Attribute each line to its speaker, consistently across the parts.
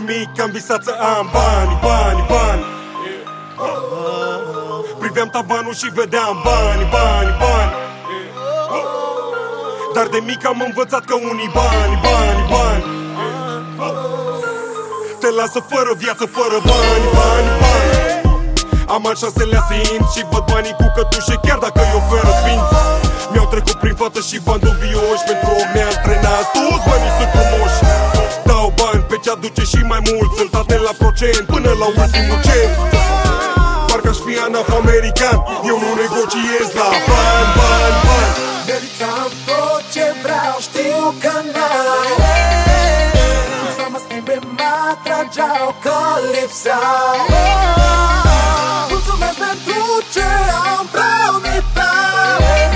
Speaker 1: mic am visat să am bani, bani, bani. Priveam tavanul și vedeam bani, bani, bani. Dar de mic am învățat că unii bani, bani, bani te lasă fără viață, fără bani, bani, bani. Am al 6-lea simț și văd banii cu cătușe, chiar dacă îi oferă sfinți. Mi-au trecut prin față și bani dubioși, pentru o neantrenați, toți banii sunt frumoși. Dau bani pe ce aduce și mai mult, sunt atent la procent până la ultimul cent. Parcă-aș fi anaf-american, eu nu negociez la bani, bani, bani.
Speaker 2: Meritam tot ce vreau, știu că n-ai. Să mă schimbe, m-atrageau că lipseau. Mulțumesc pentru ce am promitat.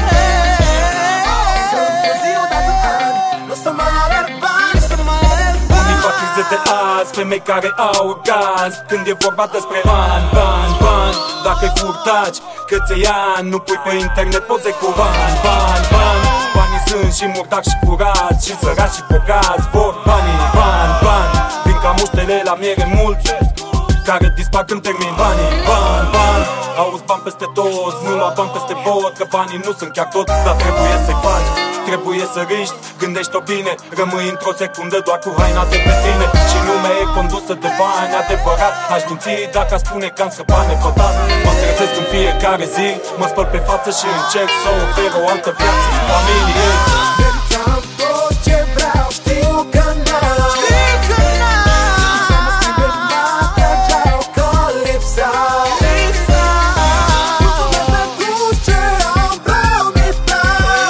Speaker 2: Că într-o zi odată ani n-o să mai alerg bani, să mai alerg bani.
Speaker 3: Unii fac crize de azi, femei care au orgasm când e vorba despre bani, bani, bani. Dacă-i furtaci, că ți-ai ani, nu pui pe internet poze cu bani, bani, bani. Banii sunt și murdaci și curați, și săraci și bogați, vor banii, bani, bani. Vin ca muștele la miere mulți, care dispar când termin banii, bani, bani. Auzi bani peste tot, nu lua bani peste bot, că banii nu sunt chiar tot, dar trebuie să-i faci. Trebuie să riști, gândești-o bine, rămâi într-o secundă doar cu haina de pe tine. Și lumea e condusă de bani, adevărat. Aș minți dacă aș spune că am scăpat nepătat. Mă trezesc în fiecare zi, mă spăl pe față și încerc să ofer o altă viață familiei.
Speaker 2: Meritam tot ce vreau, știu că n-ai. Să mă schimbe, m-atrageau că lipseau. Mulțumesc pentru ce am promitat.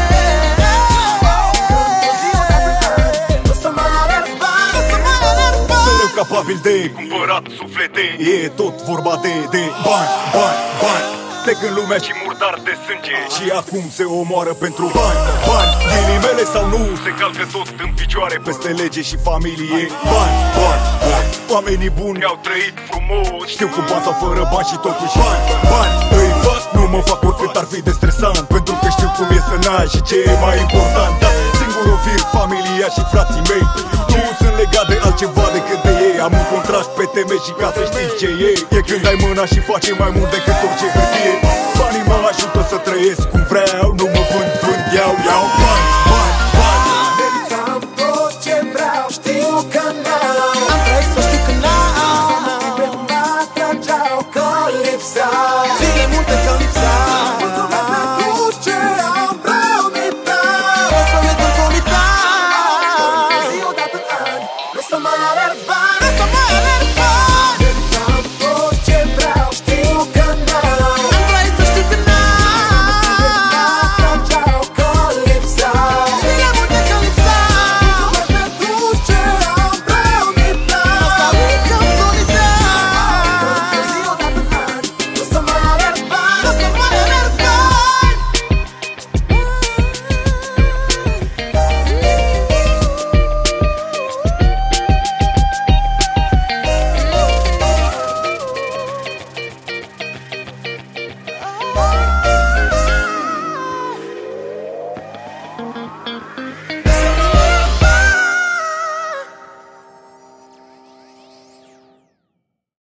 Speaker 2: Că într-o zi odată ani n-o să mai alerg bani, o să mai alerg bani.
Speaker 1: Mereu capabil de cumpărat suflete, e tot vorba de bani, bani, bani. Plec în lumea și murdar de sânge, și acum se omoară pentru bani, bani. Ghilimele sau nu, se calcă tot în picioare, peste lege și familie. Bani, bani, bani. Oamenii buni au trăit frumos, știu cum poate fără bani și totuși bani, bani. Îi fac, nu mă fac oricât ar fi de stresant, pentru că știu cum e să n-ai și ce e mai important. Dar singurul fir, familia și frații mei, nu sunt legat de altceva decât de ei. Am un contract pe teme și ca să știi ce e, e când ai mâna și face mai mult decât orice hârtie. Banii mă ajută să trăiesc cum vreau, nu mă vând, iau, bani, bani.